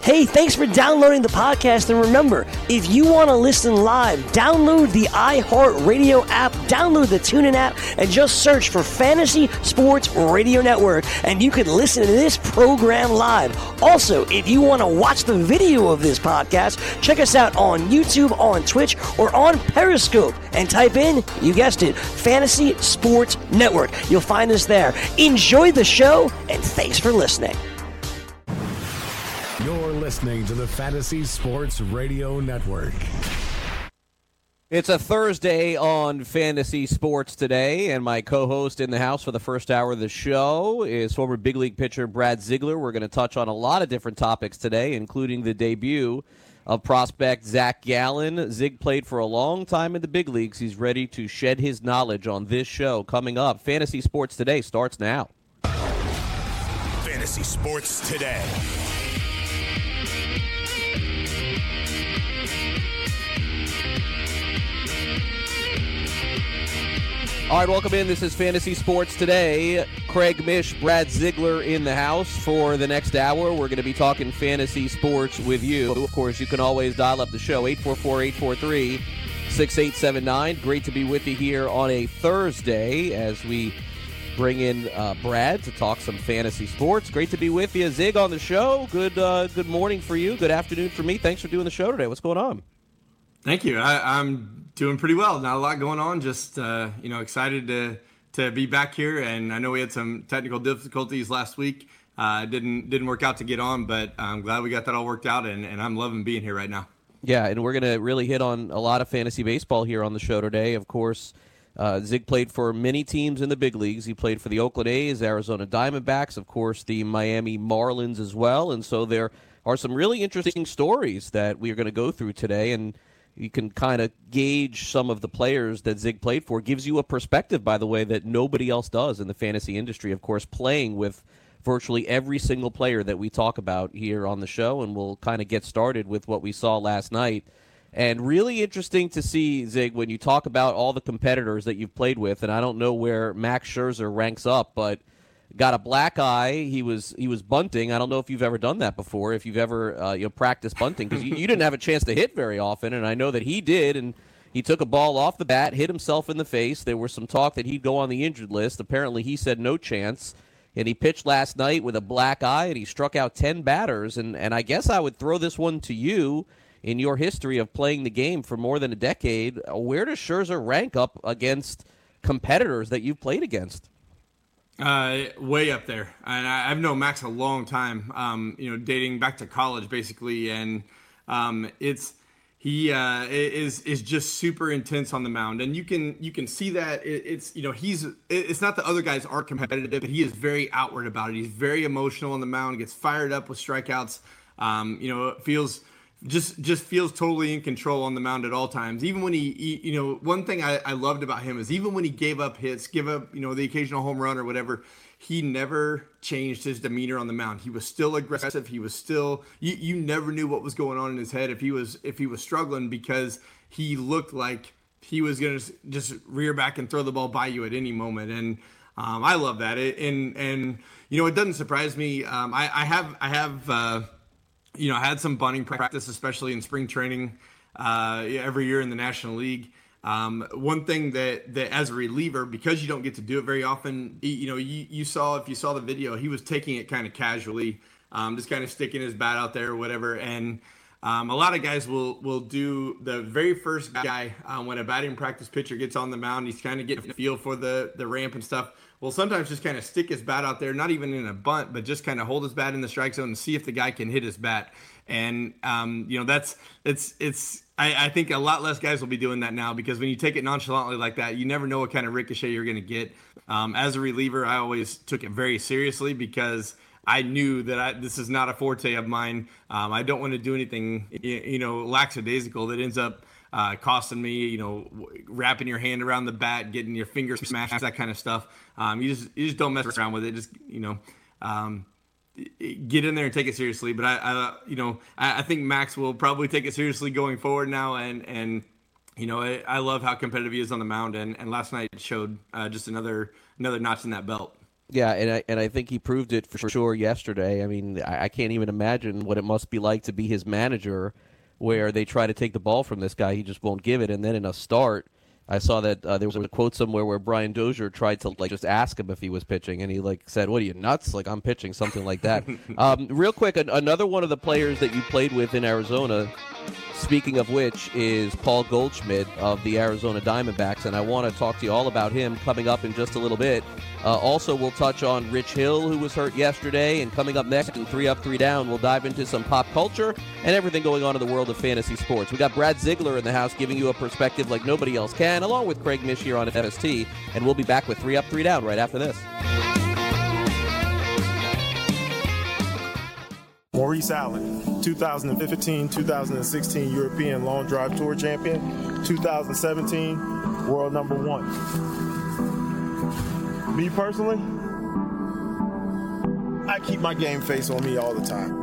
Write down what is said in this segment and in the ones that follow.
Hey, thanks for downloading the podcast, and remember, if you want to listen live, download the iHeartRadio app, download the TuneIn app, and just search for Fantasy Sports Radio Network, and you can listen to this program live. Also, if you want to watch the video of this podcast, check us out on YouTube, on Twitch, or on Periscope, and type in, you guessed it, Fantasy Sports Network. You'll find us there. Enjoy the show, and thanks for listening. You're listening to the Fantasy Sports Radio Network. It's a Thursday on Fantasy Sports Today, and my co-host in the house for the first hour of the show is former big league pitcher Brad Ziegler. We're going to touch on a lot of different topics today, including the debut of prospect Zach Gallen. Zig played for a long time in the big leagues. He's ready to shed his knowledge on this show. Coming up, Fantasy Sports Today starts now. Fantasy Sports Today. All right, welcome in. This is Fantasy Sports Today. Craig Mish, Brad Ziegler in the house for the next hour. We're going to be talking fantasy sports with you. Of course, you can always dial up the show, 844-843-6879. Great to be with you here on a Thursday as we bring in Brad to talk some fantasy sports. Great to be with you. Zig on the show. Good morning for you. Good afternoon for me. Thanks for doing the show today. What's going on? Thank you. I'm doing pretty well. Not a lot going on. Just excited to be back here. And I know we had some technical difficulties last week. Didn't work out to get on, but I'm glad we got that all worked out. And I'm loving being here right now. Yeah, and we're going to really hit on a lot of fantasy baseball here on the show today. Of course, Zig played for many teams in the big leagues. He played for the Oakland A's, Arizona Diamondbacks, of course, the Miami Marlins as well. And so there are some really interesting stories that we are going to go through today. And you can kind of gauge some of the players that Zig played for. Gives you a perspective, by the way, that nobody else does in the fantasy industry. Of course, playing with virtually every single player that we talk about here on the show, and we'll kind of get started with what we saw last night. And really interesting to see, Zig, when you talk about all the competitors that you've played with, and I don't know where Max Scherzer ranks up, but got a black eye. He was bunting. I don't know if you've ever done that before, if you've ever practiced bunting, because you didn't have a chance to hit very often, and I know that he did, and he took a ball off the bat, hit himself in the face. There was some talk that he'd go on the injured list. Apparently he said no chance, and he pitched last night with a black eye, and he struck out 10 batters, and I guess I would throw this one to you. In your history of playing the game for more than a decade, where does Scherzer rank up against competitors that you've played against? Way up there. And I've known Max a long time, dating back to college basically. And he is just super intense on the mound. And you can see that it's not that other guys aren't competitive, but he is very outward about it. He's very emotional on the mound, gets fired up with strikeouts. Just feels totally in control on the mound at all times. Even when he one thing I loved about him is even when he gave up hits, the occasional home run or whatever, he never changed his demeanor on the mound. He was still aggressive. He was still, you never knew what was going on in his head if he was struggling, because he looked like he was going to just rear back and throw the ball by you at any moment. And I love that. It doesn't surprise me. I had some bunting practice, especially in spring training every year in the National League. One thing that as a reliever, because you don't get to do it very often, you saw, if you saw the video, he was taking it kind of casually, just kind of sticking his bat out there or whatever. And a lot of guys will do the very first guy when a batting practice pitcher gets on the mound, he's kind of getting a feel for the ramp and stuff. Well, sometimes just kind of stick his bat out there, not even in a bunt, but just kind of hold his bat in the strike zone and see if the guy can hit his bat. And I think a lot less guys will be doing that now, because when you take it nonchalantly like that, you never know what kind of ricochet you're going to get. As a reliever, I always took it very seriously, because I knew that this is not a forte of mine. I don't want to do anything, lackadaisical that ends up costing me, wrapping your hand around the bat, getting your fingers smashed, that kind of stuff. You just don't mess around with it. Just, get in there and take it seriously. But I think Max will probably take it seriously going forward now. And I love how competitive he is on the mound. And last night showed just another notch in that belt. Yeah, and I think he proved it for sure yesterday. I mean, I can't even imagine what it must be like to be his manager, where they try to take the ball from this guy, he just won't give it. And then in a start, I saw that there was a quote somewhere where Brian Dozier tried to just ask him if he was pitching, and he said, "What are you, nuts? I'm pitching," something like that. Real quick, another one of the players that you played with in Arizona, speaking of which, is Paul Goldschmidt of the Arizona Diamondbacks, and I want to talk to you all about him coming up in just a little bit. Also, we'll touch on Rich Hill, who was hurt yesterday, and coming up next in 3 Up, 3 Down, we'll dive into some pop culture and everything going on in the world of fantasy sports. We got Brad Ziegler in the house giving you a perspective like nobody else can, along with Craig Mish here on FST, and we'll be back with 3 Up, 3 Down right after this. Maurice Allen, 2015-2016 European Long Drive Tour champion, 2017 world number 1. Me personally, I keep my game face on me all the time.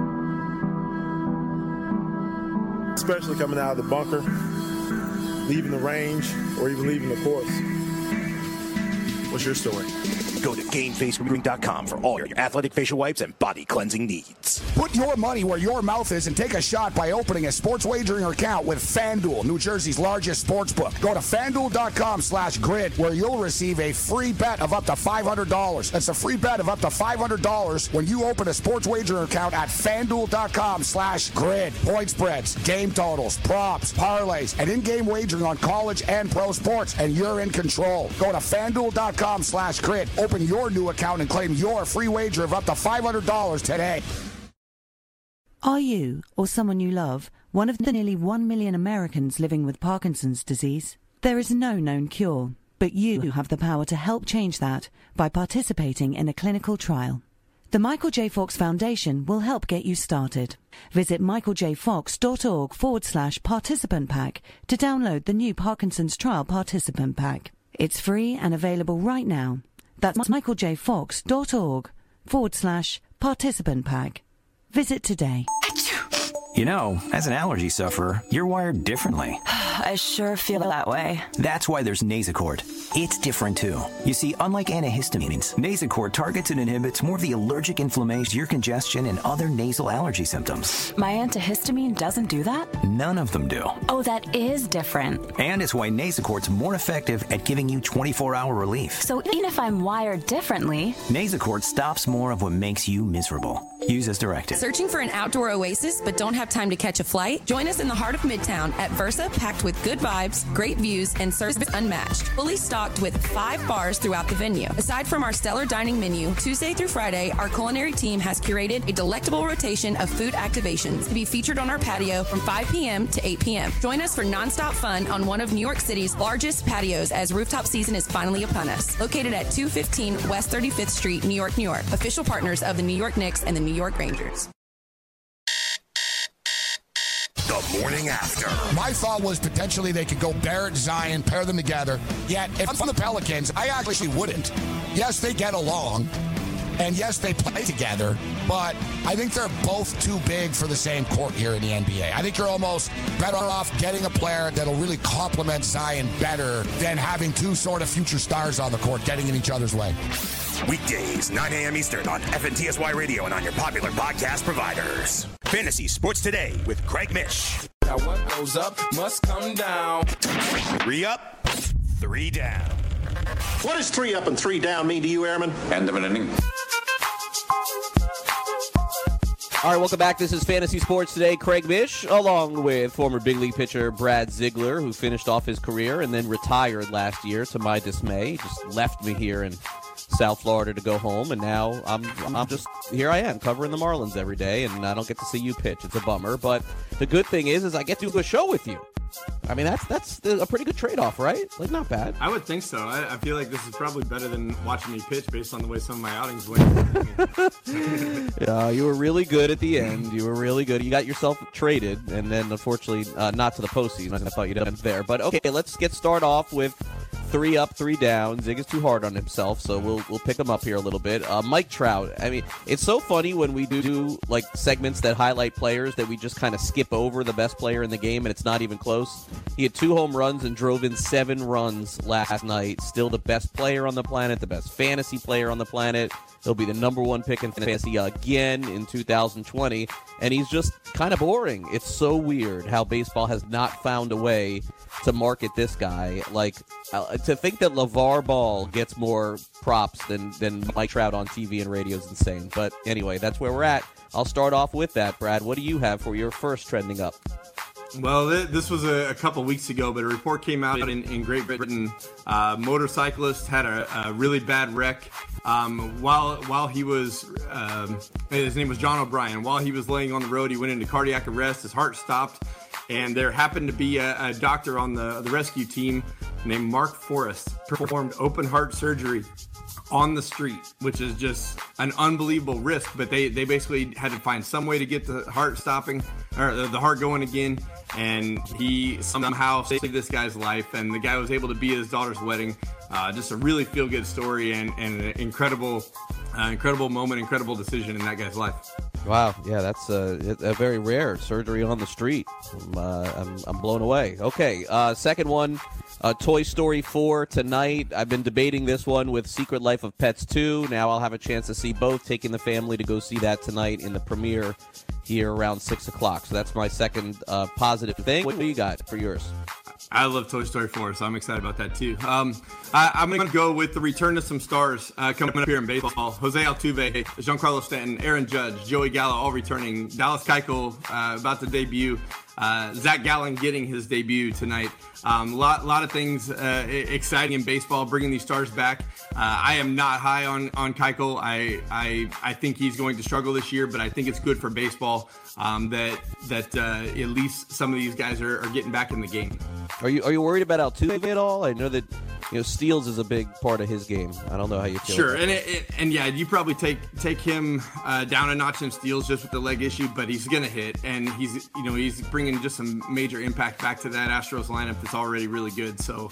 Especially coming out of the bunker, leaving the range, or even leaving the course. What's your story? Go to GameFaceGrooming.com for all your athletic facial wipes and body cleansing needs. Put your money where your mouth is and take a shot by opening a sports wagering account with FanDuel, New Jersey's largest sports book. Go to FanDuel.com/grid where you'll receive a free bet of up to $500. That's a free bet of up to $500 when you open a sports wagering account at FanDuel.com/grid. Point spreads, game totals, props, parlays, and in-game wagering on college and pro sports, and you're in control. Go to FanDuel.com/grid. Open your new account and claim your free wager of up to $500 today. Are you, or someone you love, one of the nearly 1 million Americans living with Parkinson's disease? There is no known cure, but you have the power to help change that by participating in a clinical trial. The Michael J. Fox Foundation will help get you started. Visit michaeljfox.org/participant pack to download the new Parkinson's Trial Participant Pack. It's free and available right now. That's michaeljfox.org/participant pack. Visit today. You know, as an allergy sufferer, you're wired differently. I sure feel that way. That's why there's Nasacort. It's different, too. You see, unlike antihistamines, Nasacort targets and inhibits more of the allergic inflammation, ear congestion, and other nasal allergy symptoms. My antihistamine doesn't do that? None of them do. Oh, that is different. And it's why Nasacort's more effective at giving you 24-hour relief. So even if I'm wired differently, Nasacort stops more of what makes you miserable. Use as directed. Searching for an outdoor oasis but don't have time to catch a flight? Join us in the heart of Midtown at Versa, packed with good vibes, great views, and service unmatched. Fully stocked with 5 bars throughout the venue. Aside from our stellar dining menu, Tuesday through Friday, our culinary team has curated a delectable rotation of food activations to be featured on our patio from 5 p.m. to 8 p.m. Join us for nonstop fun on one of New York City's largest patios as rooftop season is finally upon us. Located at 215 West 35th Street, New York, New York. Official partners of the New York Knicks and the New York Rangers. The morning after. My thought was potentially they could go Barrett, Zion, pair them together. Yet, if I'm from the Pelicans, I actually wouldn't. Yes, they get along. And yes, they play together, but I think they're both too big for the same court here in the NBA. I think you're almost better off getting a player that'll really complement Zion better than having two sort of future stars on the court getting in each other's way. Weekdays, 9 a.m. Eastern on FNTSY Radio and on your popular podcast providers. Fantasy Sports Today with Craig Mish. Now what goes up must come down. 3 up, 3 down. What does 3 up and 3 down mean to you, Airman? End of an inning. All right, welcome back. This is Fantasy Sports Today. Craig Mish, along with former big league pitcher Brad Ziegler, who finished off his career and then retired last year, to my dismay. He just left me here in South Florida to go home, and now I'm just here. I am covering the Marlins every day, and I don't get to see you pitch. It's a bummer, but the good thing is I get to do a show with you. I mean, that's a pretty good trade-off, right? Like, not bad. I would think so. I feel like this is probably better than watching me pitch based on the way some of my outings went. Yeah, you were really good at the end. You were really good. You got yourself traded, and then, unfortunately, not to the postseason. I thought you'd end there. But, okay, let's get started off with 3 up, 3 down. Zig is too hard on himself, so we'll pick him up here a little bit. Mike Trout. I mean, it's so funny when we do like segments that highlight players that we just kind of skip over the best player in the game, and it's not even close. He had 2 home runs and drove in 7 runs last night. Still the best player on the planet, the best fantasy player on the planet. He'll be the number 1 pick in fantasy again in 2020, and he's just kind of boring. It's so weird how baseball has not found a way to market this guy. Like, to think that LeVar Ball gets more props than Mike Trout on TV and radio is insane. But anyway, that's where we're at. I'll start off with that. Brad, what do you have for your first trending up? Well, this was a couple weeks ago, but a report came out in Great Britain. Motorcyclist had a really bad wreck while he was, his name was John O'Brien. While he was laying on the road, he went into cardiac arrest. His heart stopped, and there happened to be a doctor on the rescue team named Mark Forrest, performed open heart surgery on the street, which is just an unbelievable risk. But they basically had to find some way to get the heart stopping, or the heart going again. And he somehow saved this guy's life, and the guy was able to be at his daughter's wedding. Just a really feel-good story, and an incredible moment, incredible decision in that guy's life. Wow, yeah, that's a very rare surgery on the street. I'm blown away. Okay, second one, Toy Story 4 tonight. I've been debating this one with Secret Life of Pets 2. Now I'll have a chance to see both, taking the family to go see that tonight in the premiere here around 6 o'clock. So that's my second positive thing. What do you got for yours? I love Toy Story 4, so I'm excited about that too. I'm going to go with the return to some stars coming up here in baseball. Jose Altuve, Giancarlo Stanton, Aaron Judge, Joey Gallo all returning. Dallas Keuchel about to debut. Zach Gallen getting his debut tonight. Lot of things exciting in baseball, bringing these stars back. I am not high on Keuchel. I think he's going to struggle this year, but I think it's good for baseball that at least some of these guys are getting back in the game. Are you worried about Altuve at all? I know that steals is a big part of his game. I don't know how you feel. Sure, and yeah, you probably take him down a notch in steals just with the leg issue, but he's gonna hit, and he's bringing just some major impact back to that Astros lineup that's already really good. So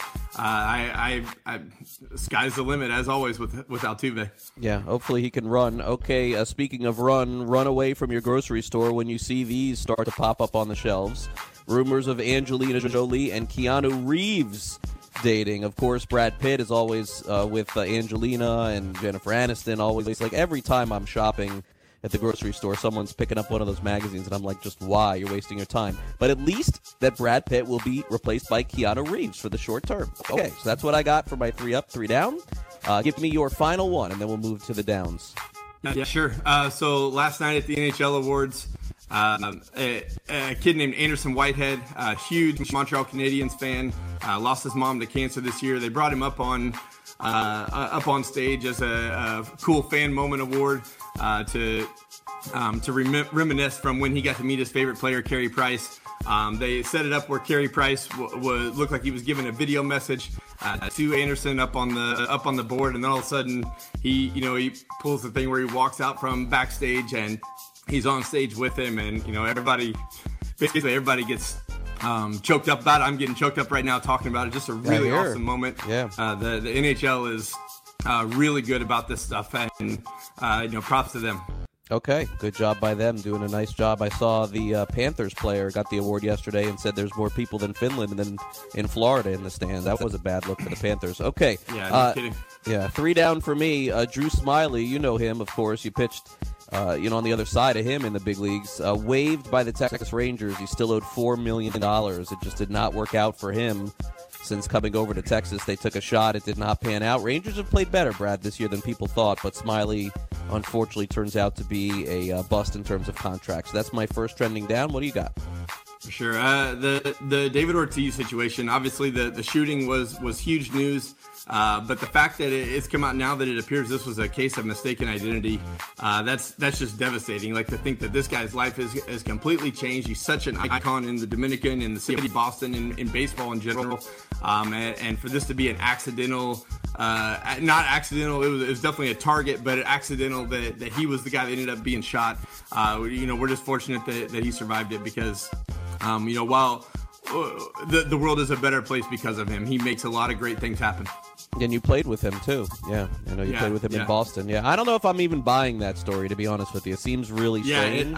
sky's the limit as always with Altuve. Yeah, hopefully he can run. Okay, speaking of run away from your grocery store when you see these start to pop up on the shelves. Rumors of Angelina Jolie and Keanu Reeves dating. Of course, Brad Pitt is always with Angelina, and Jennifer Aniston always. Like, every time I'm shopping at the grocery store, someone's picking up one of those magazines, and I'm like, just why? You're wasting your time. But at least that Brad Pitt will be replaced by Keanu Reeves for the short term. Okay, so that's what I got for my 3 up, 3 down. Give me your final one, and then we'll move to the downs. Yeah, sure. So last night at the NHL Awards, a kid named Anderson Whitehead, a huge Montreal Canadiens fan, lost his mom to cancer this year. They brought him up on stage as a cool fan moment award to reminisce from when he got to meet his favorite player, Carey Price. They set it up where Carey Price looked like he was giving a video message to Anderson up on the board, and then all of a sudden he pulls the thing where he walks out from backstage and he's on stage with him, and everybody gets choked up about it. I'm getting choked up right now talking about it. Just a really awesome moment. Yeah. The NHL is really good about this stuff, and props to them. Okay, good job by them, doing a nice job. I saw the Panthers player got the award yesterday and said there's more people than Finland and then in Florida in the stands. That was a bad look for the Panthers. Okay. Yeah, no kidding. Yeah, 3 down for me. Drew Smyly, you know him, of course. You pitched on the other side of him in the big leagues. Waived by the Texas Rangers. He still owed $4 million. It just did not work out for him. Since coming over to Texas, they took a shot. It did not pan out. Rangers have played better, Brad, this year than people thought, but Smyly, unfortunately, turns out to be a bust in terms of contracts. So that's my first trending down. What do you got? Sure. The David Ortiz situation, obviously the shooting was huge news. But the fact that it's come out now that it appears this was a case of mistaken identity, that's just devastating. Like, to think that this guy's life is completely changed. He's such an icon in the Dominican, in the city of Boston, in baseball in general. And for this to be an accidental, not accidental, it was definitely a target, but accidental that he was the guy that ended up being shot. We're just fortunate that he survived it, because, the world is a better place because of him. He makes a lot of great things happen. And you played with him too. Yeah, I know you played with him in Boston. Yeah, I don't know if I'm even buying that story, to be honest with you. It seems really strange.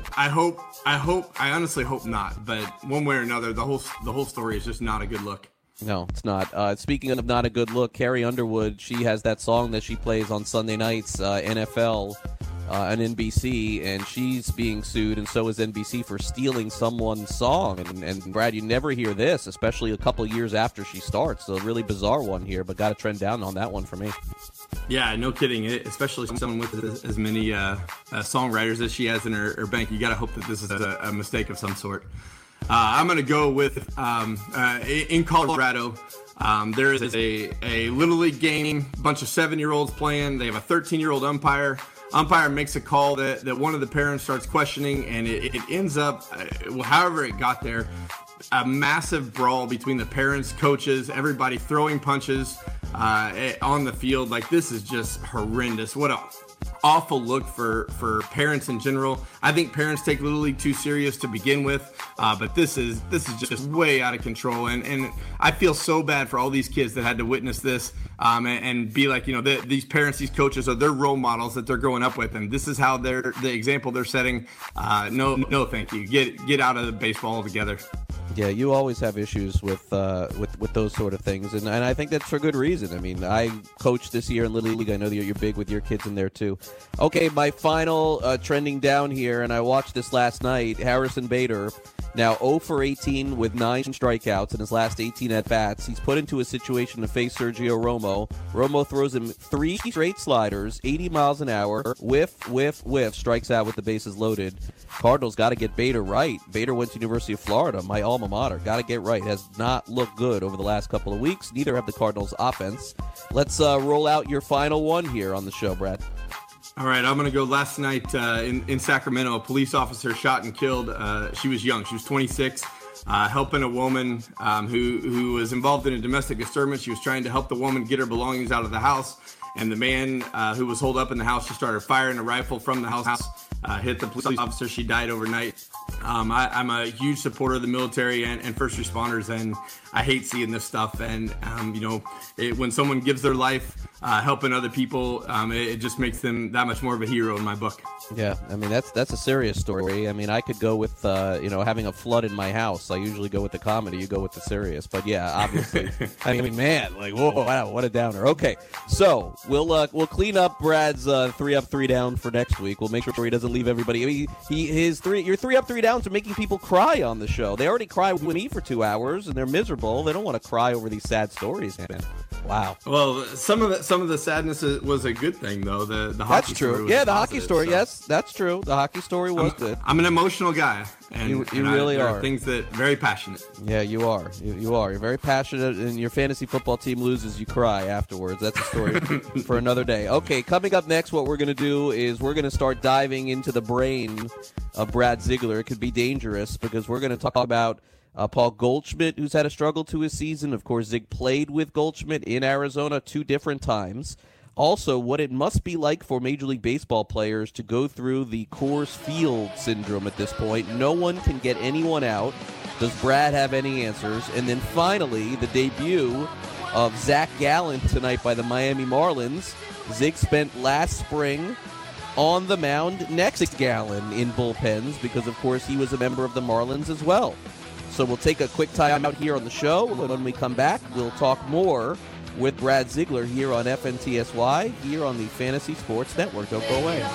I honestly hope not. But one way or another, the whole story is just not a good look. No, it's not. Speaking of not a good look, Carrie Underwood, she has that song that she plays on Sunday nights, NFL, on NBC, and she's being sued, and so is NBC for stealing someone's song. And Brad, you never hear this, especially a couple years after she starts. So a really bizarre one here, but got to trend down on that one for me. Yeah, no kidding. Especially someone with as many songwriters as she has in her bank. You got to hope that this is a mistake of some sort. I'm going to go with in Colorado. There is a Little League game, a bunch of 7-year-olds playing. They have a 13-year-old umpire. Umpire makes a call that one of the parents starts questioning, and it ends up, however it got there, a massive brawl between the parents, coaches, everybody throwing punches on the field. Like, this is just horrendous. What a awful look for parents in general. I think parents take Little League too serious to begin with, but this is just way out of control. And I feel so bad for all these kids that had to witness this and be like, these parents, these coaches are their role models that they're growing up with, and this is how the example they're setting. No, thank you. Get out of the baseball altogether. Yeah, you always have issues with those sort of things, and I think that's for good reason. I mean, I coached this year in Little League. I know that you're big with your kids in there too. Okay, my final trending down here, and I watched this last night. Harrison Bader, now 0 for 18 with 9 strikeouts in his last 18 at-bats. He's put into a situation to face Sergio Romo. Romo throws him 3 straight sliders, 80 miles an hour, whiff, strikes out with the bases loaded. Cardinals got to get Bader right. Bader went to University of Florida, my alma mater. Got to get right. Has not looked good over the last couple of weeks. Neither have the Cardinals' offense. Let's roll out your final one here on the show, Brad. All right, I'm going to go last night in Sacramento. A police officer shot and killed. She was young. She was 26, helping a woman who was involved in a domestic disturbance. She was trying to help the woman get her belongings out of the house. And the man who was holed up in the house just started firing a rifle from the house, hit the police officer. She died overnight. I'm a huge supporter of the military and first responders, and I hate seeing this stuff. And, when someone gives their life helping other people, it just makes them that much more of a hero in my book. Yeah, I mean, that's a serious story. I mean, I could go with, having a flood in my house. I usually go with the comedy. You go with the serious. But, yeah, obviously. I mean, man, like, whoa, wow, what a downer. Okay, so we'll clean up Brad's 3 up, 3 down for next week. We'll make sure he doesn't leave everybody. I mean, your 3 up, 3 downs are making people cry on the show. They already cry with me for 2 hours, and they're miserable. They don't want to cry over these sad stories, man. Wow. Well, some of the sadness was a good thing, though. The hockey that's true. Story yeah, the positive, hockey story. So. Yes, that's true. The hockey story was good. I'm an emotional guy, and you really there are. Things that very passionate. Yeah, you are. You are. You're very passionate, and your fantasy football team loses, you cry afterwards. That's a story for another day. Okay, coming up next, what we're going to do is we're going to start diving into the brain of Brad Ziegler. It could be dangerous because we're going to talk about Paul Goldschmidt, who's had a struggle to his season. Of course, Zig played with Goldschmidt in Arizona 2 different times. Also, what it must be like for Major League Baseball players to go through the Coors Field syndrome at this point. No one can get anyone out. Does Brad have any answers? And then finally, the debut of Zach Gallen tonight by the Miami Marlins. Zig spent last spring on the mound next to Gallen in bullpens because, of course, he was a member of the Marlins as well. So we'll take a quick time out here on the show. When we come back, we'll talk more with Brad Ziegler here on FNTSY, here on the Fantasy Sports Network. Don't go away.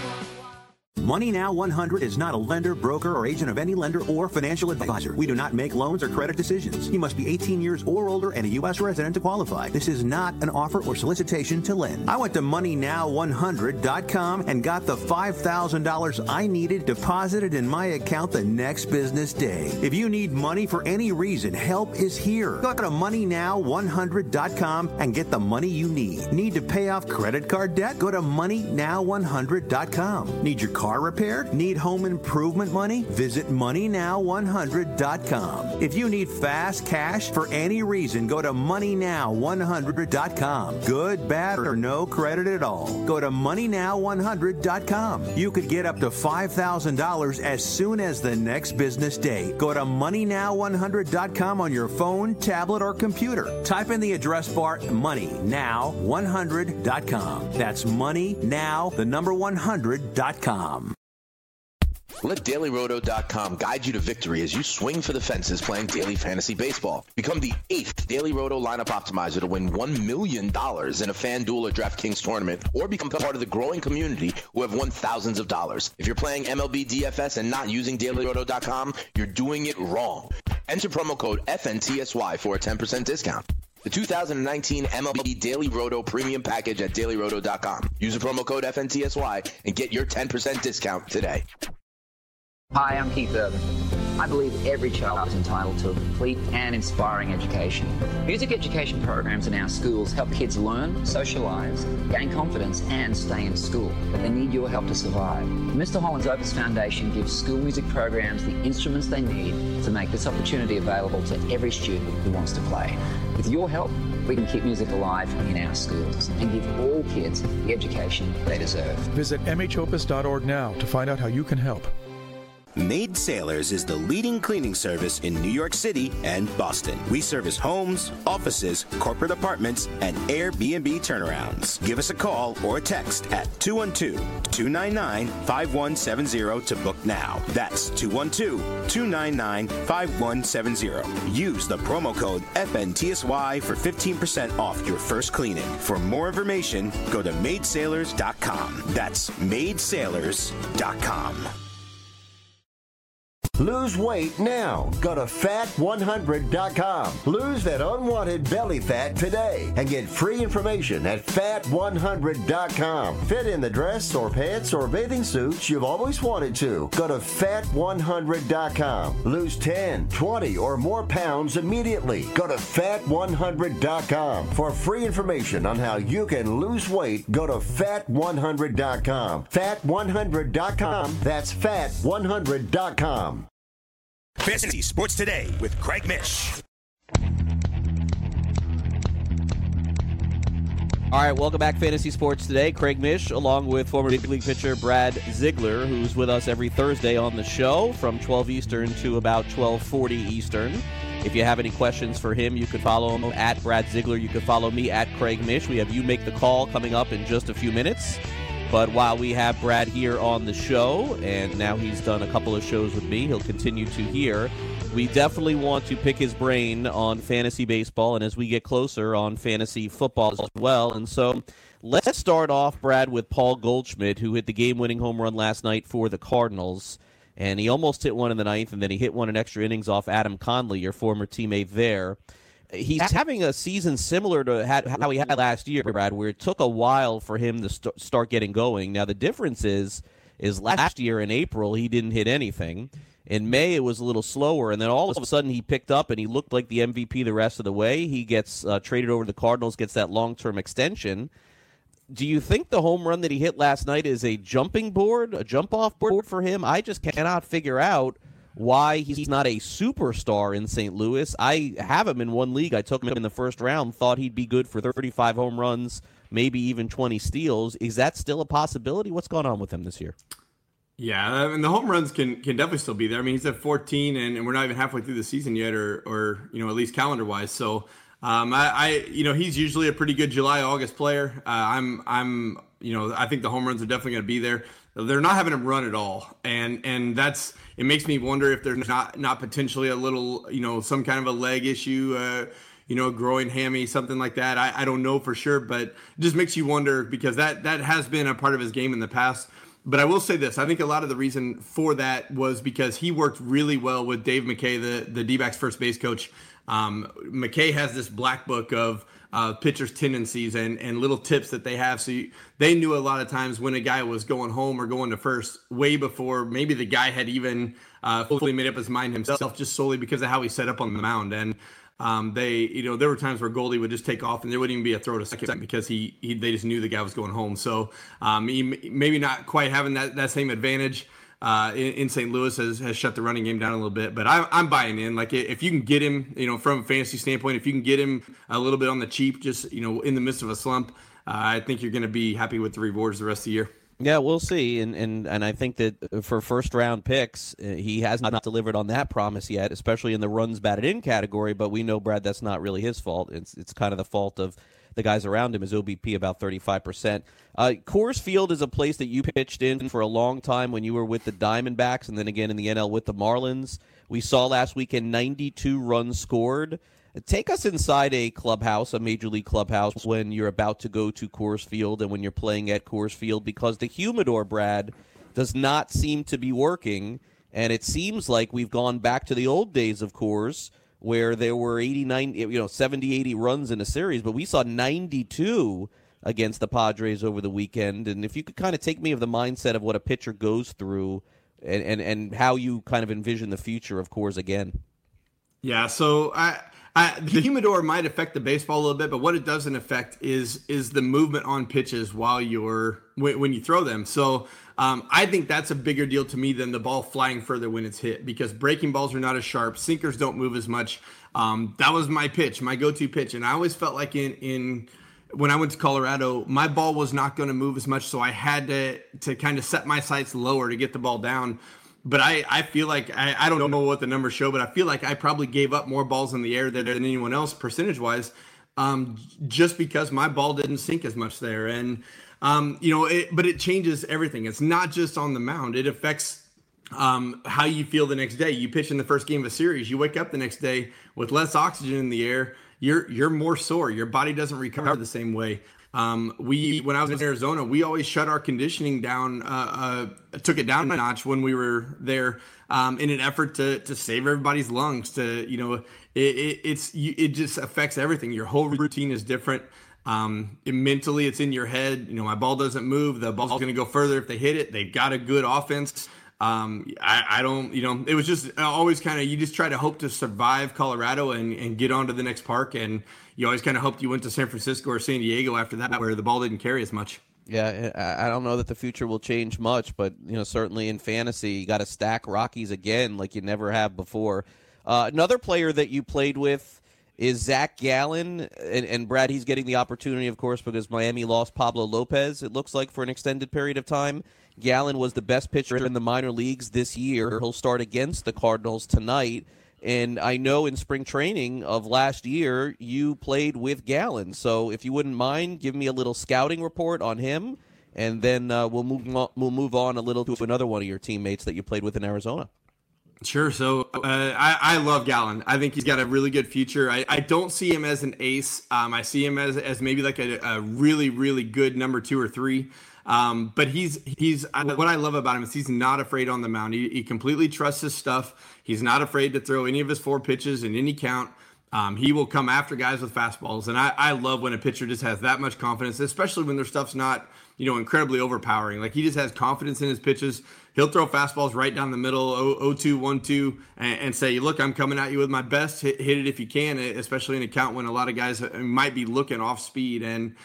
Money Now 100 is not a lender, broker, or agent of any lender or financial advisor. We do not make loans or credit decisions. You must be 18 years or older and a U.S. resident to qualify. This is not an offer or solicitation to lend. I went to MoneyNow100.com and got the $5,000 I needed deposited in my account the next business day. If you need money for any reason, help is here. Go to MoneyNow100.com and get the money you need. Need to pay off credit card debt? Go to MoneyNow100.com. Need your car car repaired? Need home improvement money? Visit MoneyNow100.com. If you need fast cash for any reason, go to MoneyNow100.com. Good, bad, or no credit at all. Go to MoneyNow100.com. You could get up to $5,000 as soon as the next business day. Go to MoneyNow100.com on your phone, tablet, or computer. Type in the address bar MoneyNow100.com. That's MoneyNow100.com. Let DailyRoto.com guide you to victory as you swing for the fences playing daily fantasy baseball. Become the 8th Daily Roto lineup optimizer to win $1 million in a FanDuel or DraftKings tournament, or become part of the growing community who have won thousands of dollars. If you're playing MLB DFS and not using DailyRoto.com, you're doing it wrong. Enter promo code FNTSY for a 10% discount. The 2019 MLB Daily Roto Premium Package at DailyRoto.com. Use the promo code FNTSY and get your 10% discount today. Hi, I'm Keith Urban. I believe every child is entitled to a complete and inspiring education. Music education programs in our schools help kids learn, socialize, gain confidence, and stay in school. But they need your help to survive. The Mr. Holland's Opus Foundation gives school music programs the instruments they need to make this opportunity available to every student who wants to play. With your help, we can keep music alive in our schools and give all kids the education they deserve. Visit mhopus.org now to find out how you can help. Maid Sailors is the leading cleaning service in New York City and Boston. We service homes, offices, corporate apartments, and Airbnb turnarounds. Give us a call or a text at 212-299-5170 to book now. That's 212-299-5170. Use the promo code FNTSY for 15% off your first cleaning. For more information, go to maidsailors.com. That's maidsailors.com. Lose weight now. Go to fat100.com. Lose that unwanted belly fat today and get free information at fat100.com. Fit in the dress or pants or bathing suits you've always wanted to. Go to fat100.com. Lose 10, 20, or more pounds immediately. Go to fat100.com. For free information on how you can lose weight, go to fat100.com. Fat100.com. That's fat100.com. Fantasy Sports Today with Craig Mish. All right, welcome back, Fantasy Sports Today. Craig Mish, along with former Big League pitcher Brad Ziegler, who's with us every Thursday on the show from 12 Eastern to about 12:40 Eastern. If you have any questions for him, you can follow him at Brad Ziegler. You can follow me at Craig Mish. We have You Make the Call coming up in just a few minutes. But while we have Brad here on the show, and now he's done a couple of shows with me, he'll continue to here, we definitely want to pick his brain on fantasy baseball, and as we get closer, on fantasy football as well. And so let's start off, Brad, with Paul Goldschmidt, who hit the game-winning home run last night for the Cardinals. And he almost hit one in the ninth, and then he hit one in extra innings off Adam Conley, your former teammate there. He's having a season similar to how he had last year, Brad, where it took a while for him to start getting going. Now, the difference is last year in April, he didn't hit anything. In May, it was a little slower, and then all of a sudden he picked up, and he looked like the MVP the rest of the way. He gets traded over to the Cardinals, gets that long-term extension. Do you think the home run that he hit last night is a jumping board, a jump-off board for him? I just cannot figure out why he's not a superstar in St. Louis. I have him in one league. I took him in the first round, thought he'd be good for 35 home runs, maybe even 20 steals. Is that still a possibility? What's going on with him this year? Yeah, and the home runs can definitely still be there. I mean, he's at 14, and we're not even halfway through the season yet, or at least calendar-wise. So, he's usually a pretty good July, August player. I think the home runs are definitely going to be there. They're not having him run at all, and it makes me wonder if there's not potentially a little, some kind of a leg issue, a groin hammy, something like that. I don't know for sure, but it just makes you wonder because that has been a part of his game in the past. But I will say this, I think a lot of the reason for that was because he worked really well with Dave McKay, the D-backs first base coach. McKay has this black book of pitchers' tendencies and little tips that they have. So they knew a lot of times when a guy was going home or going to first way before maybe the guy had even fully made up his mind himself, just solely because of how he set up on the mound. And There were times where Goldie would just take off and there wouldn't even be a throw to second because they just knew the guy was going home. So he maybe not quite having that same advantage in St. Louis has shut the running game down a little bit. But I'm buying in. Like, if you can get him, from a fantasy standpoint, if you can get him a little bit on the cheap, just, in the midst of a slump, I think you're going to be happy with the rewards the rest of the year. Yeah, we'll see, and I think that for first-round picks, he has not delivered on that promise yet, especially in the runs batted in category, but we know, Brad, that's not really his fault. It's kind of the fault of the guys around him. His OBP about 35%. Coors Field is a place that you pitched in for a long time when you were with the Diamondbacks and then again in the NL with the Marlins. We saw last weekend 92 runs scored. Take us inside a clubhouse, a Major League clubhouse, when you're about to go to Coors Field and when you're playing at Coors Field, because the humidor, Brad, does not seem to be working, and it seems like we've gone back to the old days of Coors where there were 70, 80 runs in a series, but we saw 92 against the Padres over the weekend. And if you could kind of take me of the mindset of what a pitcher goes through and how you kind of envision the future of Coors again. Yeah, so the humidor might affect the baseball a little bit, but what it doesn't affect is the movement on pitches while when you throw them. So I think that's a bigger deal to me than the ball flying further when it's hit, because breaking balls are not as sharp. Sinkers don't move as much. That was my pitch, my go-to pitch. And I always felt like when I went to Colorado, my ball was not going to move as much. So I had to kind of set my sights lower to get the ball down. But I feel like, I don't know what the numbers show, but I feel like I probably gave up more balls in the air than anyone else percentage-wise, just because my ball didn't sink as much there. And, but it changes everything. It's not just on the mound. It affects how you feel the next day. You pitch in the first game of a series. You wake up the next day with less oxygen in the air. You're more sore. Your body doesn't recover the same way. When I was in Arizona, we always shut our conditioning down, took it down a notch when we were there, in an effort to save everybody's lungs. It just affects everything. Your whole routine is different. Mentally, it's in your head. My ball doesn't move. The ball's going to go further if they hit it. They've got a good offense. I don't, it was just always kind of, you just try to hope to survive Colorado and get on to the next park. And you always kind of hoped you went to San Francisco or San Diego after that, where the ball didn't carry as much. Yeah, I don't know that the future will change much, but certainly in fantasy, you got to stack Rockies again like you never have before. Another player that you played with is Zach Gallen, and Brad, he's getting the opportunity, of course, because Miami lost Pablo Lopez, it looks like, for an extended period of time. Gallen was the best pitcher in the minor leagues this year. He'll start against the Cardinals tonight. And I know in spring training of last year, you played with Gallen. So if you wouldn't mind, give me a little scouting report on him, and then we'll move on a little to another one of your teammates that you played with in Arizona. Sure. So I love Gallen. I think he's got a really good future. I don't see him as an ace. I see him as maybe like a really, really good number 2 or 3. But he's what I love about him is he's not afraid on the mound. He completely trusts his stuff. He's not afraid to throw any of his 4 pitches in any count. He will come after guys with fastballs. And I love when a pitcher just has that much confidence, especially when their stuff's not, incredibly overpowering. Like, he just has confidence in his pitches. He'll throw fastballs right down the middle, 0-2, 1-2, and say, look, I'm coming at you with my best. Hit it if you can, especially in a count when a lot of guys might be looking off speed. And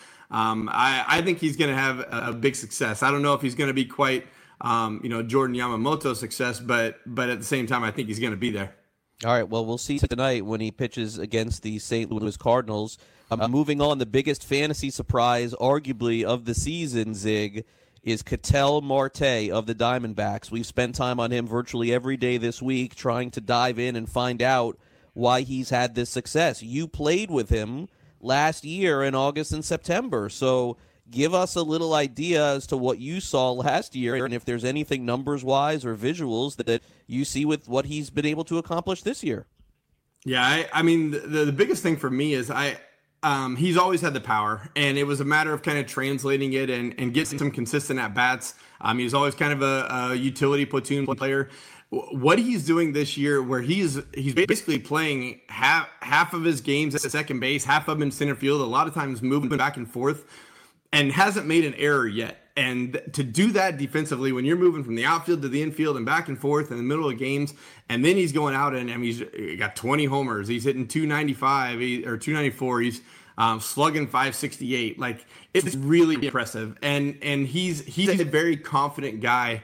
I think he's going to have a big success. I don't know if he's going to be quite, Jordan Yamamoto success, but at the same time, I think he's going to be there. All right, well, we'll see tonight when he pitches against the St. Louis Cardinals. Moving on, the biggest fantasy surprise, arguably, of the season, Zig, is Ketel Marte of the Diamondbacks. We've spent time on him virtually every day this week trying to dive in and find out why he's had this success. You played with him last year in August and September, so give us a little idea as to what you saw last year and if there's anything numbers-wise or visuals that you see with what he's been able to accomplish this year. Yeah, I mean, the biggest thing for me is he's always had the power, and it was a matter of kind of translating it and getting some consistent at-bats. He was always kind of a utility platoon player. What he's doing this year, where he's basically playing half of his games at second base, half of them in center field, a lot of times moving back and forth, and hasn't made an error yet. And to do that defensively when you're moving from the outfield to the infield and back and forth in the middle of games, and then he's going out and he's got 20 homers. He's hitting 295 or 294. He's slugging 568. Like, it's really impressive. And he's a very confident guy.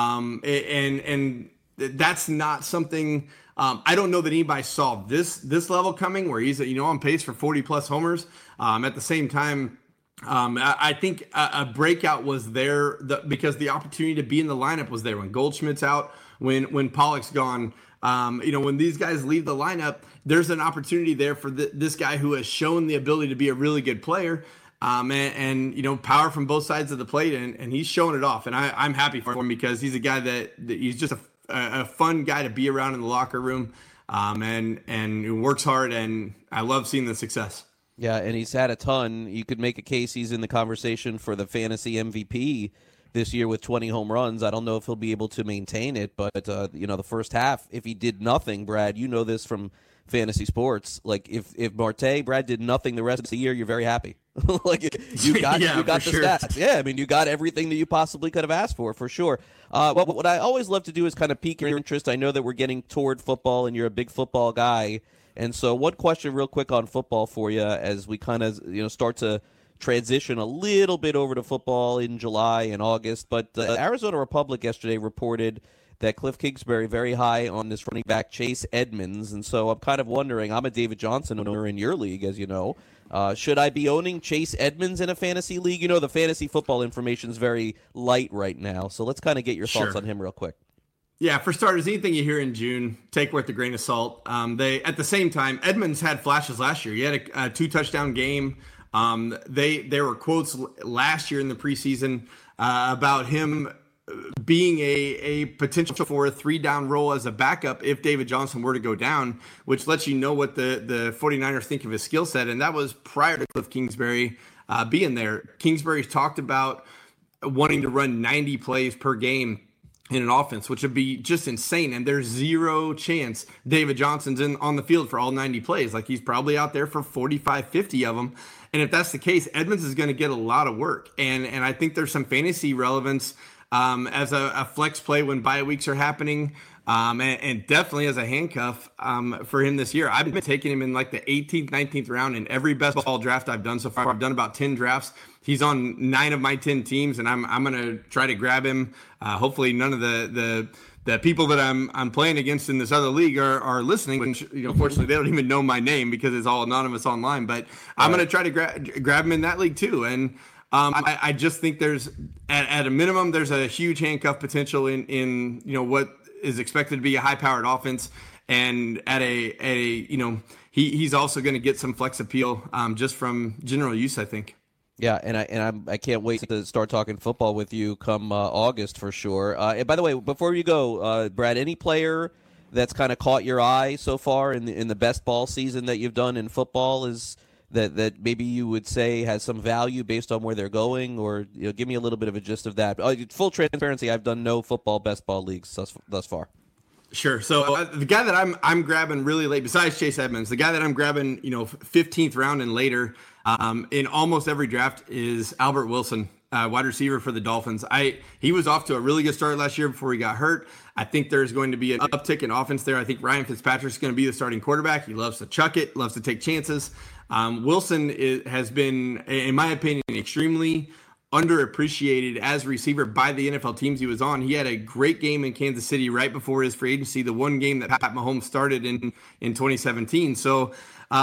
And that's not something I don't know that anybody saw this level coming, where he's on pace for 40 plus homers. At the same time, I think a breakout was there because the opportunity to be in the lineup was there when Goldschmidt's out, when Pollock's gone. When these guys leave the lineup, there's an opportunity there for this guy who has shown the ability to be a really good player, and power from both sides of the plate, and he's showing it off. And I'm happy for him because he's a guy that he's just a fun guy to be around in the locker room, and works hard, and I love seeing the success. Yeah, and he's had a ton. You could make a case he's in the conversation for the fantasy MVP this year with 20 home runs. I don't know if he'll be able to maintain it, but the first half, if he did nothing, Brad, you know this from fantasy sports. Like if Brad did nothing the rest of the year, you're very happy. Like you got the stats. Yeah, I mean, you got everything that you possibly could have asked for sure. What I always love to do is kind of pique your interest. I know that we're getting toward football, and you're a big football guy. And so one question real quick on football for you as we kind of start to transition a little bit over to football in July and August. But Arizona Republic yesterday reported that Cliff Kingsbury very high on this running back Chase Edmonds. And so I'm kind of wondering, I'm a David Johnson owner in your league, as you know. Should I be owning Chase Edmonds in a fantasy league? The fantasy football information is very light right now. So let's kind of get your thoughts on him real quick. Yeah, for starters, anything you hear in June, take with a grain of salt. At the same time, Edmonds had flashes last year. He had a 2-touchdown game. There were quotes last year in the preseason about him being a potential for a 3-down role as a backup if David Johnson were to go down, which lets you know what the 49ers think of his skill set. And that was prior to Cliff Kingsbury being there. Kingsbury's talked about wanting to run 90 plays per game in an offense, which would be just insane. And there's zero chance David Johnson's on the field for all 90 plays. Like, he's probably out there for 45, 50 of them. And if that's the case, Edmonds is going to get a lot of work. And I think there's some fantasy relevance as a flex play when bye weeks are happening. And definitely as a handcuff for him this year. I've been taking him in like the 18th, 19th round in every best ball draft I've done so far. I've done about 10 drafts. He's on 9 of my 10 teams, and I'm going to try to grab him. Hopefully none of the people that I'm playing against in this other league are listening, which, fortunately they don't even know my name because it's all anonymous online. But I'm going to try to grab him in that league too. And I just think there's, at a minimum, there's a huge handcuff potential in what is expected to be a high-powered offense, and at he's also going to get some flex appeal just from general use, I think. Yeah, and I can't wait to start talking football with you come August for sure. And by the way, before you go, Brad, any player that's kind of caught your eye so far in the best ball season that you've done in football is that maybe you would say has some value based on where they're going, or give me a little bit of a gist of that. Full transparency, I've done no football best ball leagues thus far. Sure. So the guy that I'm grabbing really late, besides Chase Edmonds, the guy that I'm grabbing 15th round and later in almost every draft is Albert Wilson, wide receiver for the Dolphins. He was off to a really good start last year before he got hurt. I think there's going to be an uptick in offense there. I think Ryan Fitzpatrick's going to be the starting quarterback. He loves to chuck it, loves to take chances. Wilson has been, in my opinion, extremely underappreciated as a receiver by the NFL teams he was on. He had a great game in Kansas City right before his free agency, the one game that Pat Mahomes started in 2017. So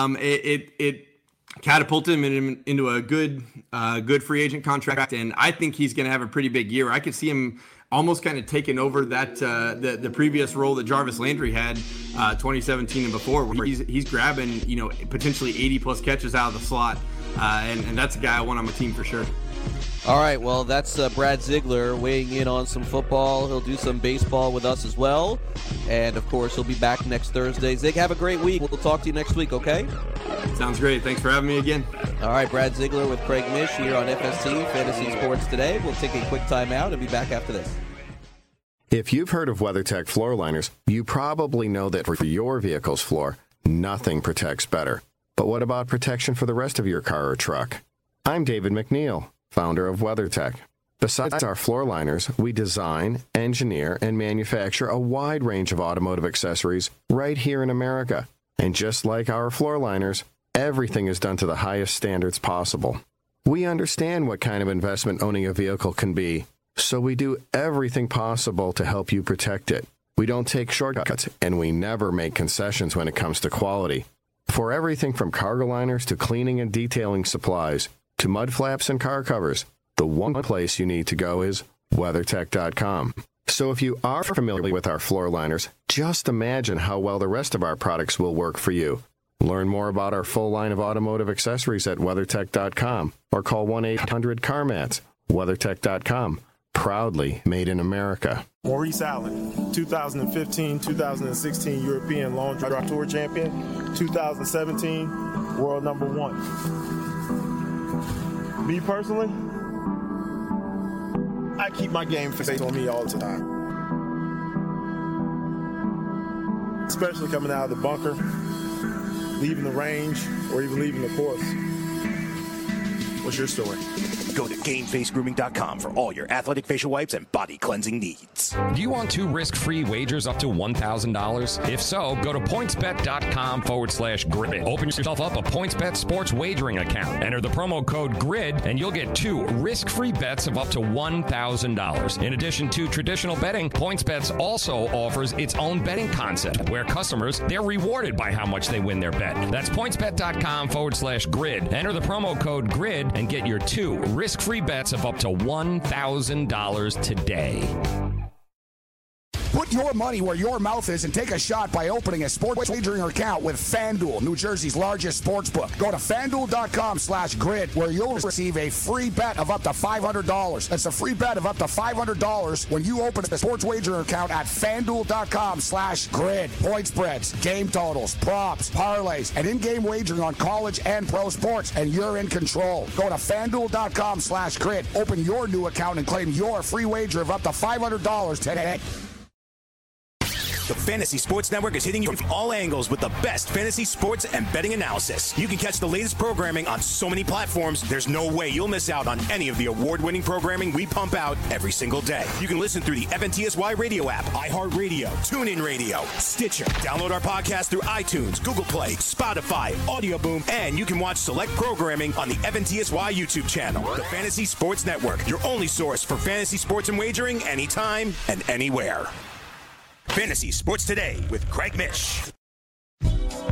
it catapulted him into a good free agent contract, and I think he's going to have a pretty big year. I could see him almost kind of taking over that the previous role that Jarvis Landry had 2017 and before, where he's grabbing potentially 80 plus catches out of the slot, and that's a guy I want on my team for sure. All right, well, that's Brad Ziegler weighing in on some football. He'll do some baseball with us as well. And, of course, he'll be back next Thursday. Zig, have a great week. We'll talk to you next week, okay? Sounds great. Thanks for having me again. All right, Brad Ziegler with Craig Mish here on FST Fantasy Sports Today. We'll take a quick time out and be back after this. If you've heard of WeatherTech floor liners, you probably know that for your vehicle's floor, nothing protects better. But what about protection for the rest of your car or truck? I'm David McNeil, founder of WeatherTech. Besides our floor liners, we design, engineer, and manufacture a wide range of automotive accessories right here in America. And just like our floor liners, everything is done to the highest standards possible. We understand what kind of investment owning a vehicle can be, so we do everything possible to help you protect it. We don't take shortcuts, and we never make concessions when it comes to quality. For everything from cargo liners to cleaning and detailing supplies to mud flaps and car covers, the one place you need to go is WeatherTech.com. So if you are familiar with our floor liners, just imagine how well the rest of our products will work for you. Learn more about our full line of automotive accessories at WeatherTech.com or call 1-800-CarMats. WeatherTech.com, proudly made in America. Maurice Allen, 2015-2016 European Long Drive Tour Champion, 2017 World Number 1. Me personally, I keep my game face on me all the time. Especially coming out of the bunker, leaving the range, or even leaving the course. What's your story? Go to GameFaceGrooming.com for all your athletic facial wipes and body cleansing needs. Do you want 2 risk-free wagers up to $1,000? If so, go to PointsBet.com/grid. Open yourself up a PointsBet sports wagering account. Enter the promo code GRID, and you'll get 2 risk-free bets of up to $1,000. In addition to traditional betting, PointsBet also offers its own betting concept, where customers, they're rewarded by how much they win their bet. That's PointsBet.com/grid. Enter the promo code GRID and get your 2 risk-free bets of up to $1,000 today. Put your money where your mouth is and take a shot by opening a sports wagering account with FanDuel, New Jersey's largest sports book. Go to FanDuel.com/grid where you'll receive a free bet of up to $500. That's a free bet of up to $500 when you open a sports wagering account at FanDuel.com/grid. Point spreads, game totals, props, parlays, and in-game wagering on college and pro sports, and you're in control. Go to FanDuel.com/grid. Open your new account and claim your free wager of up to $500 today. The Fantasy Sports Network is hitting you from all angles with the best fantasy sports and betting analysis. You can catch the latest programming on so many platforms, there's no way you'll miss out on any of the award-winning programming we pump out every single day. You can listen through the FNTSY radio app, iHeartRadio, TuneIn Radio, Stitcher. Download our podcast through iTunes, Google Play, Spotify, Audio Boom, and you can watch select programming on the FNTSY YouTube channel. The Fantasy Sports Network, your only source for fantasy sports and wagering anytime and anywhere. Fantasy Sports Today with Craig Mish. All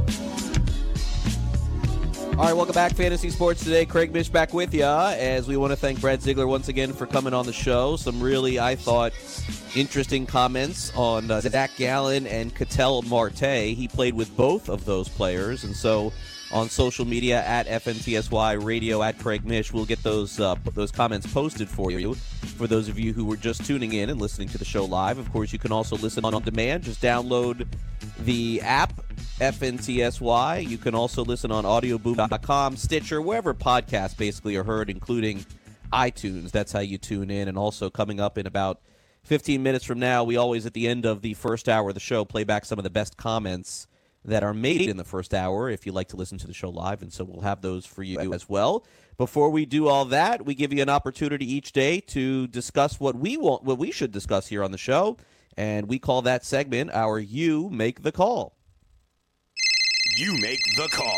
right, welcome back. Fantasy Sports Today. Craig Mish back with you as we want to thank Brad Ziegler once again for coming on the show. Some really, I thought, interesting comments on Zach Gallen and Ketel Marte. He played with both of those players, and so on social media at FNTSY Radio at Craig Mish, we'll get those comments posted for you. For those of you who were just tuning in and listening to the show live, of course, you can also listen on demand. Just download the app, FNTSY. You can also listen on audioboom.com, Stitcher, wherever podcasts basically are heard, including iTunes. That's how you tune in. And also coming up in about 15 minutes from now, we always, at the end of the first hour of the show, play back some of the best comments that are made in the first hour if you like to listen to the show live, and so we'll have those for you as well. Before we do all that, we give you an opportunity each day to discuss what we should discuss here on the show, and we call that segment our You Make the Call. You Make the Call.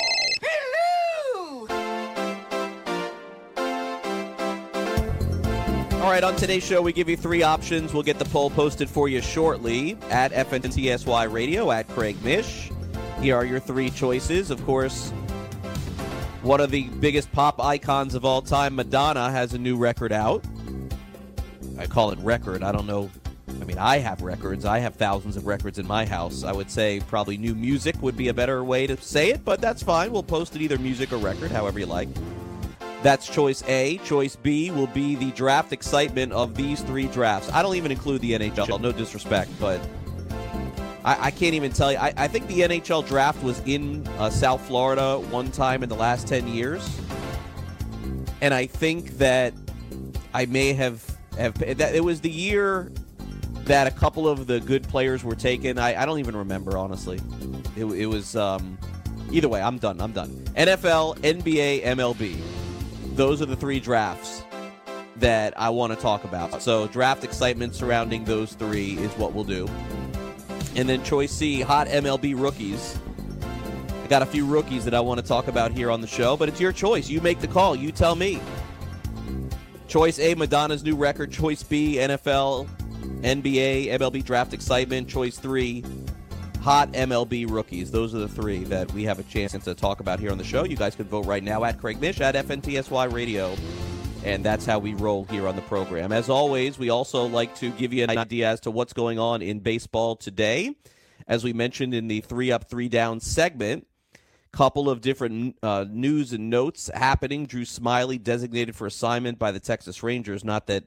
All right, on today's show, we give you 3 options. We'll get the poll posted for you shortly at FNTSY Radio, at Craig Mish. Here are your 3 choices. Of course, one of the biggest pop icons of all time, Madonna, has a new record out. I call it record. I don't know. I mean, I have records. I have thousands of records in my house. I would say probably new music would be a better way to say it, but that's fine. We'll post it either music or record, however you like. That's choice A. Choice B will be the draft excitement of these 3 drafts. I don't even include the NHL, no disrespect, but I can't even tell you. I think the NHL draft was in South Florida one time in the last 10 years. And I think that I may have that it was the year that a couple of the good players were taken. I don't even remember, honestly. It was either way, I'm done. NFL, NBA, MLB. Those are the 3 drafts that I want to talk about. So draft excitement surrounding those three is what we'll do. And then choice C, hot MLB rookies. I got a few rookies that I want to talk about here on the show, but it's your choice. You make the call. You tell me. Choice A, Madonna's new record. Choice B, NFL, NBA, MLB draft excitement. Choice 3, hot MLB rookies. Those are the three that we have a chance to talk about here on the show. You guys can vote right now at Craig Mish, at FNTSY Radio. And that's how we roll here on the program. As always, we also like to give you an idea as to what's going on in baseball today. As we mentioned in the 3 Up, 3 Down segment, couple of different news and notes happening. Drew Smyly designated for assignment by the Texas Rangers. Not that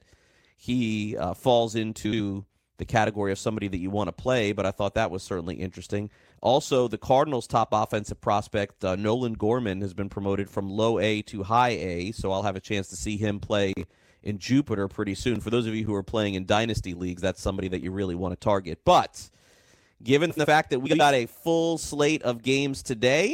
he falls into the category of somebody that you want to play, but I thought that was certainly interesting. Also, the Cardinals' top offensive prospect, Nolan Gorman, has been promoted from low A to high A, so I'll have a chance to see him play in Jupiter pretty soon. For those of you who are playing in Dynasty Leagues, that's somebody that you really want to target. But given the fact that we got a full slate of games today,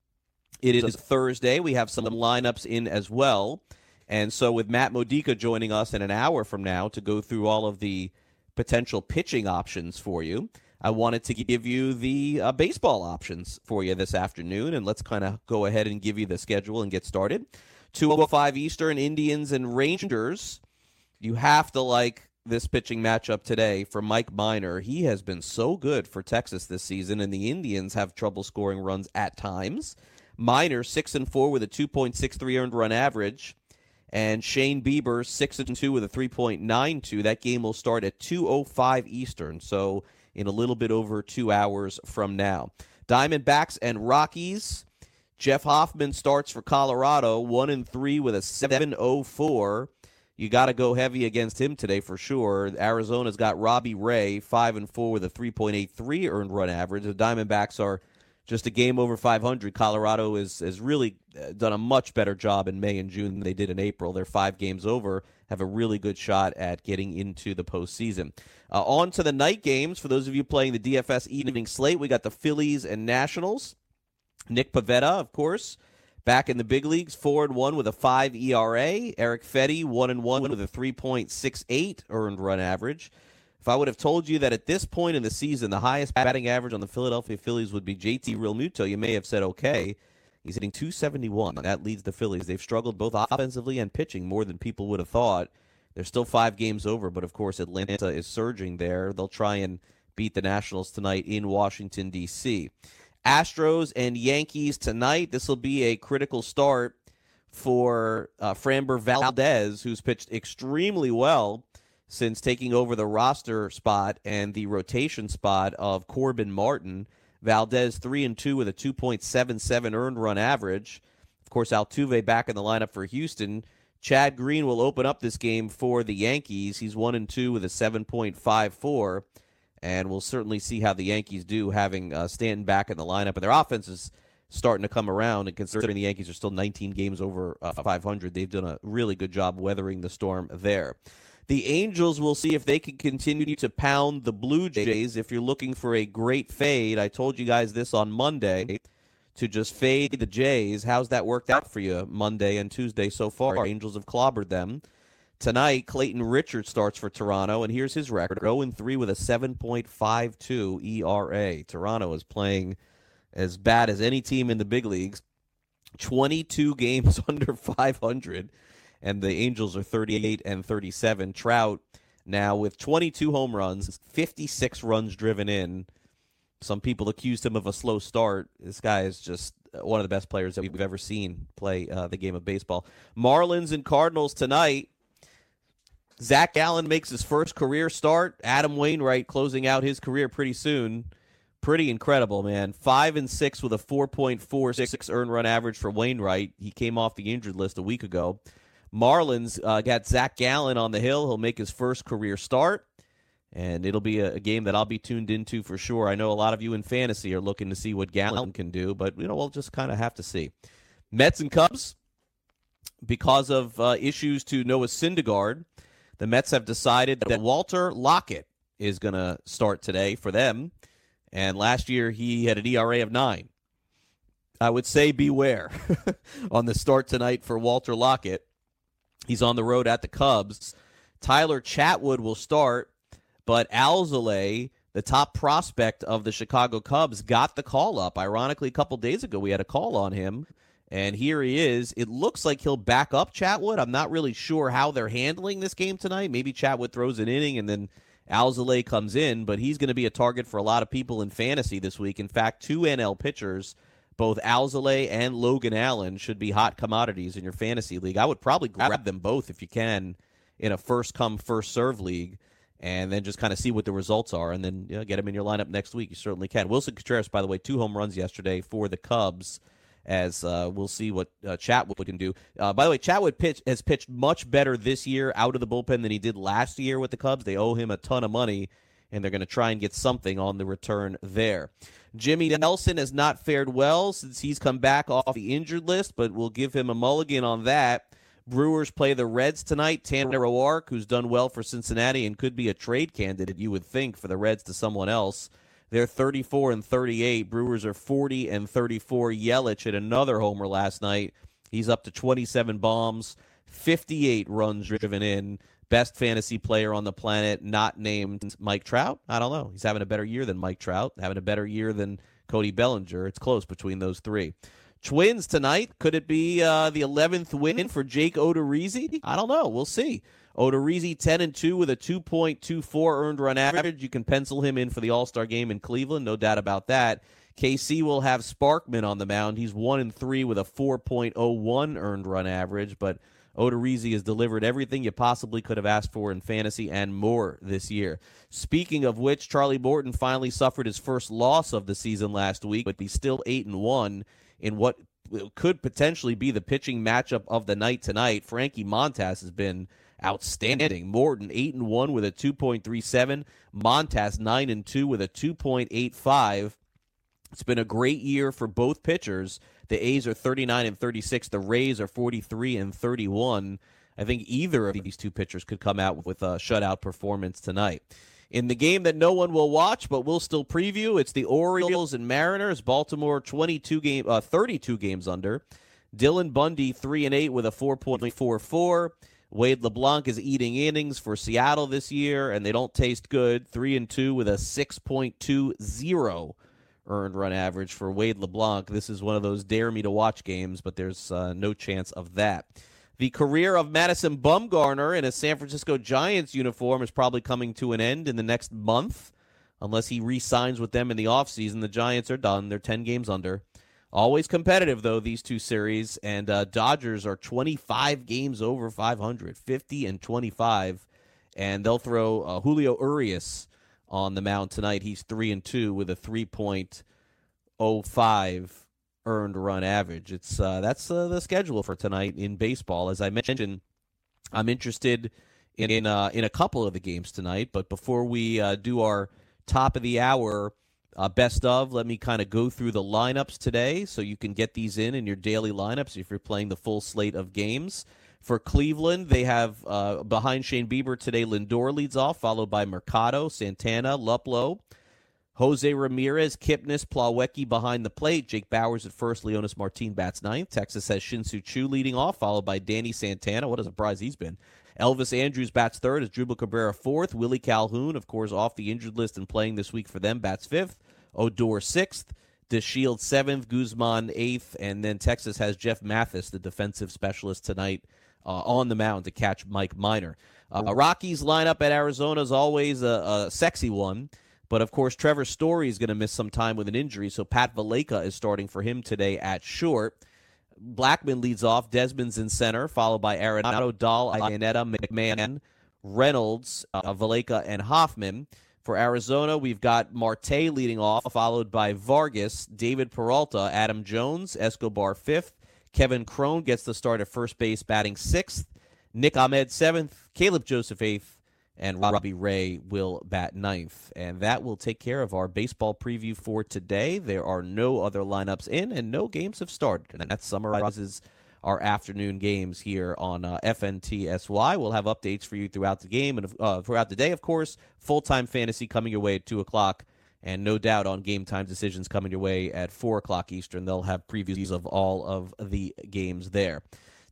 it is Thursday. We have some lineups in as well. And so with Matt Modica joining us in an hour from now to go through all of the potential pitching options for you, I wanted to give you the baseball options for you this afternoon, and let's kind of go ahead and give you the schedule and get started. 2:05 Eastern, Indians and Rangers. You have to like this pitching matchup today for Mike Minor. He has been so good for Texas this season, and the Indians have trouble scoring runs at times. Minor 6-4 with a 2.63 earned run average. And Shane Bieber, 6-2 with a 3.92. That game will start at 2:05 Eastern, so in a little bit over 2 hours from now. Diamondbacks and Rockies. Jeff Hoffman starts for Colorado, 1-3 with a 7.04. You got to go heavy against him today for sure. Arizona's got Robbie Ray, 5-4 with a 3.83 earned run average. The Diamondbacks are just a game over 500. Colorado has really done a much better job in May and June than they did in April. They're 5 games over, have a really good shot at getting into the postseason. On to the night games. For those of you playing the DFS evening slate, we got the Phillies and Nationals. Nick Pivetta, of course, back in the big leagues, 4-1 with a 5 ERA. Eric Fedde, 1-1 with a 3.68 earned run average. If I would have told you that at this point in the season, the highest batting average on the Philadelphia Phillies would be JT Realmuto, you may have said, okay. He's hitting .271. That leads the Phillies. They've struggled both offensively and pitching more than people would have thought. They're still 5 games over, but, of course, Atlanta is surging there. They'll try and beat the Nationals tonight in Washington, D.C. Astros and Yankees tonight. This will be a critical start for Framber Valdez, who's pitched extremely well since taking over the roster spot and the rotation spot of Corbin Martin. Valdez 3-2 with a 2.77 earned run average. Of course, Altuve back in the lineup for Houston. Chad Green will open up this game for the Yankees. He's 1-2 with a 7.54, and we'll certainly see how the Yankees do having Stanton back in the lineup. And their offense is starting to come around, and considering the Yankees are still 19 games over 500, they've done a really good job weathering the storm there. The Angels will see if they can continue to pound the Blue Jays. If you're looking for a great fade, I told you guys this on Monday, to just fade the Jays. How's that worked out for you Monday and Tuesday so far? Angels have clobbered them. Tonight, Clayton Richard starts for Toronto, and here's his record, 0-3 with a 7.52 ERA. Toronto is playing as bad as any team in the big leagues. 22 games under 500. And the Angels are 38-37. Trout now with 22 home runs, 56 runs driven in. Some people accused him of a slow start. This guy is just one of the best players that we've ever seen play the game of baseball. Marlins and Cardinals tonight. Zach Gallen makes his first career start. Adam Wainwright closing out his career pretty soon. Pretty incredible, man. 5-6 with a 4.46 earned run average for Wainwright. He came off the injured list a week ago. Marlins got Zach Gallen on the hill. He'll make his first career start, and it'll be a game that I'll be tuned into for sure. I know a lot of you in fantasy are looking to see what Gallen can do, but we'll just kind of have to see. Mets and Cubs, because of issues to Noah Syndergaard, the Mets have decided that Walter Lockett is going to start today for them, and last year he had an ERA of 9. I would say beware on the start tonight for Walter Lockett. He's on the road at the Cubs. Tyler Chatwood will start, but Alzolay, the top prospect of the Chicago Cubs, got the call up. Ironically, a couple days ago, we had a call on him, and here he is. It looks like he'll back up Chatwood. I'm not really sure how they're handling this game tonight. Maybe Chatwood throws an inning, and then Alzolay comes in, but he's going to be a target for a lot of people in fantasy this week. In fact, 2 NL pitchers, both Alzolay and Logan Allen, should be hot commodities in your fantasy league. I would probably grab them both if you can in a first-come, first-serve league, and then just kind of see what the results are, and then get them in your lineup next week. You certainly can. Wilson Contreras, by the way, 2 home runs yesterday for the Cubs, as we'll see what Chatwood can do. By the way, Chatwood has pitched much better this year out of the bullpen than he did last year with the Cubs. They owe him a ton of money, and they're going to try and get something on the return there. Jimmy Nelson has not fared well since he's come back off the injured list, but we'll give him a mulligan on that. Brewers play the Reds tonight. Tanner O'Rourke, who's done well for Cincinnati and could be a trade candidate, you would think, for the Reds to someone else. They're 34-38. Brewers are 40-34. Yelich hit another homer last night. He's up to 27 bombs, 58 runs driven in. Best fantasy player on the planet, not named Mike Trout. I don't know. He's having a better year than Mike Trout, having a better year than Cody Bellinger. It's close between those three. Twins tonight. Could it be the 11th win for Jake Odorizzi? I don't know. We'll see. Odorizzi 10-2 with a 2.24 earned run average. You can pencil him in for the All-Star game in Cleveland, no doubt about that. KC will have Sparkman on the mound. He's 1-3 with a 4.01 earned run average, but Odorizzi has delivered everything you possibly could have asked for in fantasy and more this year. Speaking of which, Charlie Morton finally suffered his first loss of the season last week, but he's still 8-1 in what could potentially be the pitching matchup of the night tonight. Frankie Montas has been outstanding. Morton 8-1 with a 2.37. Montas 9-2 with a 2.85. It's been a great year for both pitchers. The A's are 39-36. The Rays are 43-31. I think either of these two pitchers could come out with a shutout performance tonight. In the game that no one will watch, but we'll still preview, it's the Orioles and Mariners. Baltimore 32 games under. Dylan Bundy 3-8 with a 4.44. Wade LeBlanc is eating innings for Seattle this year, and they don't taste good. 3-2 with a 6.20 earned run average for Wade LeBlanc. This is one of those dare me to watch games, but there's no chance of that. The career of Madison Bumgarner in a San Francisco Giants uniform is probably coming to an end in the next month. Unless he re-signs with them in the offseason, the Giants are done. They're 10 games under. Always competitive, though, these two series. And Dodgers are 25 games over 500, 50-25. And they'll throw Julio Urias on the mound tonight. He's 3-2 with a 3.05 earned run average. It's that's the schedule for tonight in baseball. As I mentioned, I'm interested in a couple of the games tonight. But before we do our top of the hour best of, let me kind of go through the lineups today so you can get these in your daily lineups if you're playing the full slate of games. For Cleveland, they have behind Shane Bieber today, Lindor leads off, followed by Mercado, Santana, Luplow, Jose Ramirez, Kipnis, Plawecki behind the plate. Jake Bauers at first, Leonis Martin bats ninth. Texas has Shin-Soo Choo leading off, followed by Danny Santana. What a surprise he's been. Elvis Andrus bats third as Drupal Cabrera fourth. Willie Calhoun, of course, off the injured list and playing this week for them, bats fifth. Odor sixth. DeShields seventh. Guzman eighth. And then Texas has Jeff Mathis, the defensive specialist, tonight on the mound to catch Mike Minor. Rockies lineup at Arizona is always a sexy one. But, of course, Trevor Story is going to miss some time with an injury, so Pat Valaika is starting for him today at short. Blackman leads off. Desmond's in center, followed by Arenado, Dahl, Iannetta, McMahon, Reynolds, Valaika, and Hoffman. For Arizona, we've got Marte leading off, followed by Vargas, David Peralta, Adam Jones, Escobar fifth. Kevin Cron gets the start at first base, batting sixth. Nick Ahmed seventh. Caleb Joseph eighth. And Robbie Ray will bat ninth. And that will take care of our baseball preview for today. There are no other lineups in, and no games have started. And that summarizes our afternoon games here on FNTSY. We'll have updates for you throughout the game and throughout the day, of course. Full-time fantasy coming your way at 2 o'clock. And no doubt on game time decisions coming your way at 4 o'clock Eastern. They'll have previews of all of the games there.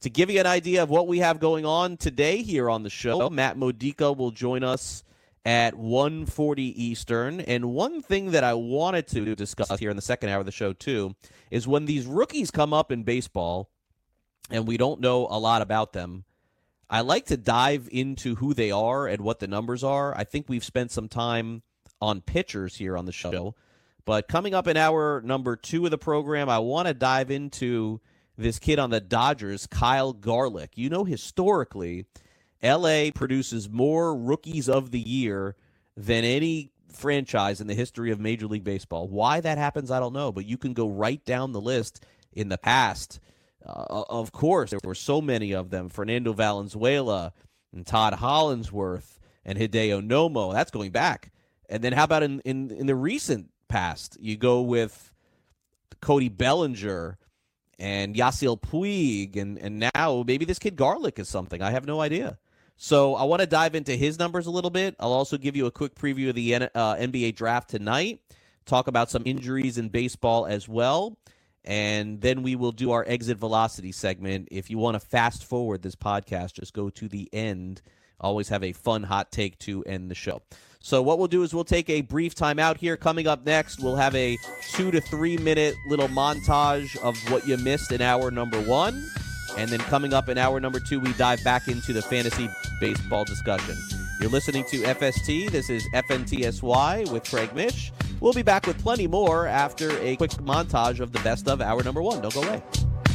To give you an idea of what we have going on today here on the show, Matt Modica will join us at 1:40 Eastern. And one thing that I wanted to discuss here in the second hour of the show, too, is when these rookies come up in baseball and we don't know a lot about them, I like to dive into who they are and what the numbers are. I think we've spent some time on pitchers here on the show. But coming up in hour number 2 of the program, I want to dive into this kid on the Dodgers, Kyle Garlick. You know, historically, L.A. produces more rookies of the year than any franchise in the history of Major League Baseball. Why that happens, I don't know, but you can go right down the list in the past. Of course, there were so many of them. Fernando Valenzuela and Todd Hollinsworth and Hideo Nomo. That's going back. And then how about in the recent past? You go with Cody Bellinger and Yasiel Puig, and now maybe this kid Garlick is something. I have no idea. So I want to dive into his numbers a little bit. I'll also give you a quick preview of the NBA draft tonight, talk about some injuries in baseball as well, and then we will do our exit velocity segment. If you want to fast forward this podcast, just go to the end. Always have a fun hot take to end the show. So what we'll do is we'll take a brief time out here. Coming up next, we'll have a 2 to 3 minute little montage of what you missed in hour number 1. And then coming up in hour number 2, we dive back into the fantasy baseball discussion. You're listening to FST. This is FNTSY with Craig Mish. We'll be back with plenty more after a quick montage of the best of hour number 1. Don't go away.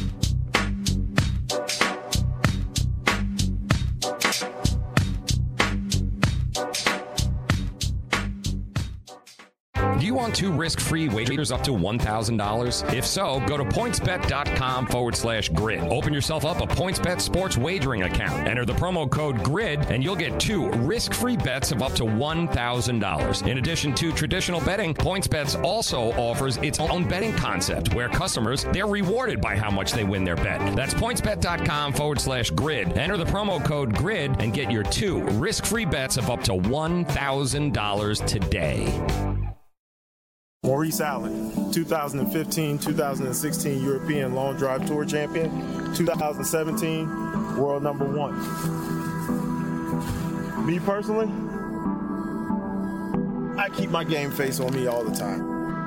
Do you want 2 risk-free wagers up to $1,000? If so, go to pointsbet.com/grid. Open yourself up a PointsBet sports wagering account. Enter the promo code GRID, and you'll get 2 risk-free bets of up to $1,000. In addition to traditional betting, PointsBet also offers its own betting concept, where customers, they're rewarded by how much they win their bet. That's pointsbet.com/grid. Enter the promo code GRID and get your 2 risk-free bets of up to $1,000 today. Maurice Allen, 2015-2016 European Long Drive Tour champion, 2017 world number 1. Me personally, I keep my game face on me all the time.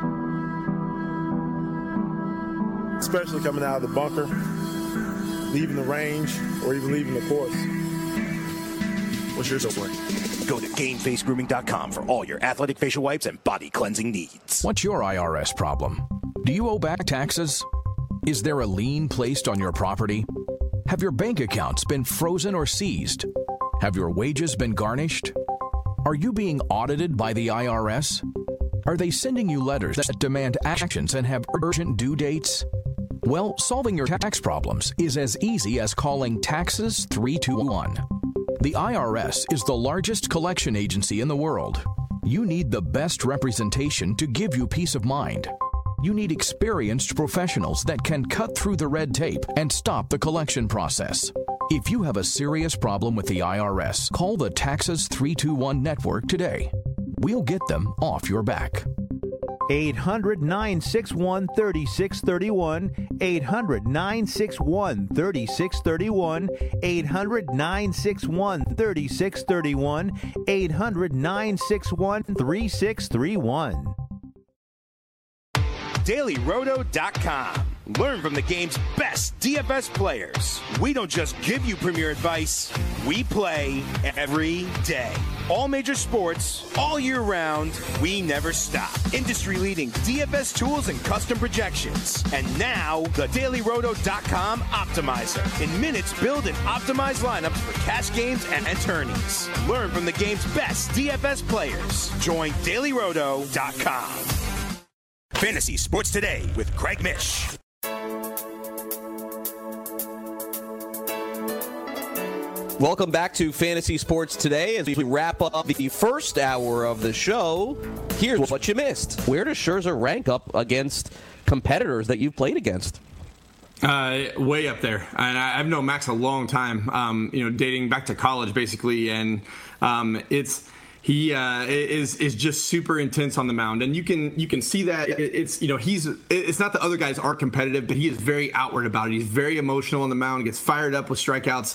Especially coming out of the bunker, leaving the range, or even leaving the course. What's your story? Go to GameFaceGrooming.com for all your athletic facial wipes and body cleansing needs. What's your IRS problem? Do you owe back taxes? Is there a lien placed on your property? Have your bank accounts been frozen or seized? Have your wages been garnished? Are you being audited by the IRS? Are they sending you letters that demand actions and have urgent due dates? Well, solving your tax problems is as easy as calling Taxes 321. The IRS is the largest collection agency in the world. You need the best representation to give you peace of mind. You need experienced professionals that can cut through the red tape and stop the collection process. If you have a serious problem with the IRS, call the Taxes 321 network today. We'll get them off your back. 800-961-3631, 800-961-3631, 800-961-3631, 800-961-3631. DailyRoto.com. Learn from the game's best DFS players. We don't just give you premier advice, we play every day. All major sports, all year round, we never stop. Industry-leading DFS tools and custom projections. And now, the DailyRoto.com Optimizer. In minutes, build and optimize lineups for cash games and tourneys. Learn from the game's best DFS players. Join DailyRoto.com. Fantasy Sports Today with Craig Mish. Welcome back to Fantasy Sports Today. As we wrap up the first hour of the show, here's what you missed. Where does Scherzer rank up against competitors that you've played against? Way up there. And I've known Max a long time, dating back to college, basically. And He is just super intense on the mound, and you can see that it's it's not that other guys aren't competitive, but he is very outward about it. He's very emotional on the mound, gets fired up with strikeouts.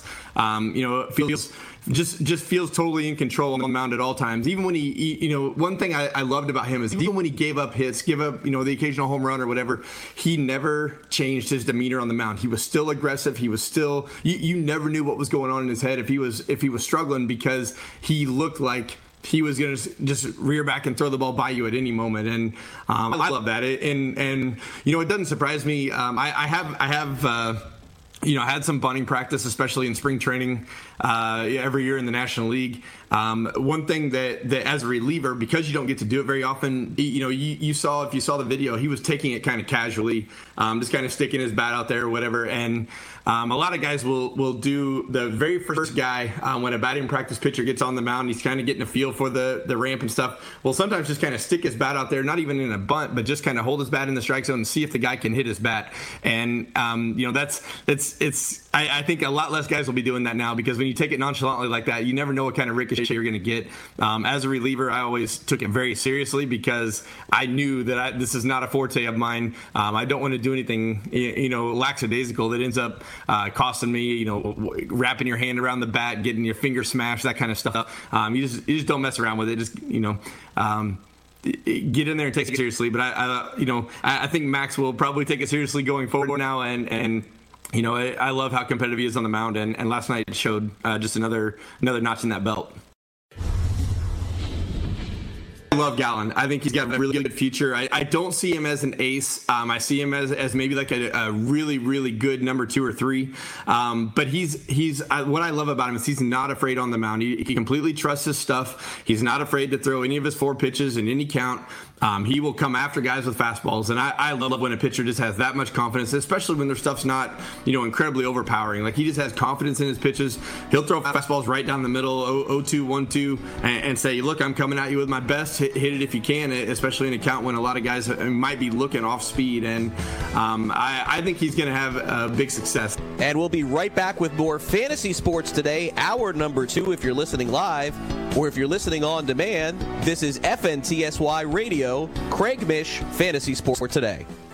Feels totally in control on the mound at all times. Even when he one thing I loved about him is even when he gave up hits, the occasional home run or whatever, he never changed his demeanor on the mound. He was still aggressive. He was still you never knew what was going on in his head if he was struggling, because he looked like he was going to just rear back and throw the ball by you at any moment. And I love that. And it doesn't surprise me. I had some bunting practice, especially in spring training every year in the National League. One thing that as a reliever, because you don't get to do it very often, you saw, if you saw the video, he was taking it kind of casually, just kind of sticking his bat out there or whatever. And a lot of guys will do the very first guy when a batting practice pitcher gets on the mound, he's kind of getting a feel for the ramp and stuff. Well, sometimes just kind of stick his bat out there, not even in a bunt, but just kind of hold his bat in the strike zone and see if the guy can hit his bat. And I think a lot less guys will be doing that now, because when you take it nonchalantly like that, you never know what kind of ricochet you're going to get. As a reliever, I always took it very seriously, because I knew that this is not a forte of mine. I don't want to do anything, lackadaisical that ends up costing me, wrapping your hand around the bat, getting your finger smashed, that kind of stuff. You just don't mess around with it. Just, get in there and take it seriously. But I think Max will probably take it seriously going forward now. And I love how competitive he is on the mound, and last night showed just another notch in that belt. I love Gallen. I think he's got a really good future. I don't see him as an ace. I see him as maybe like a really, really good number 2 or 3. But he's what I love about him is he's not afraid on the mound. He completely trusts his stuff. He's not afraid to throw any of his 4 pitches in any count. He will come after guys with fastballs, and I love when a pitcher just has that much confidence, especially when their stuff's not, incredibly overpowering. Like, he just has confidence in his pitches. He'll throw fastballs right down the middle, 0-2, 1-2, and say, look, I'm coming at you with my best. Hit it if you can, especially in a count when a lot of guys might be looking off speed. And I think he's going to have a big success. And we'll be right back with more fantasy sports today, hour number 2 if you're listening live, or if you're listening on demand. This is FNTSY Radio, Craig Mish, Fantasy Sports Today.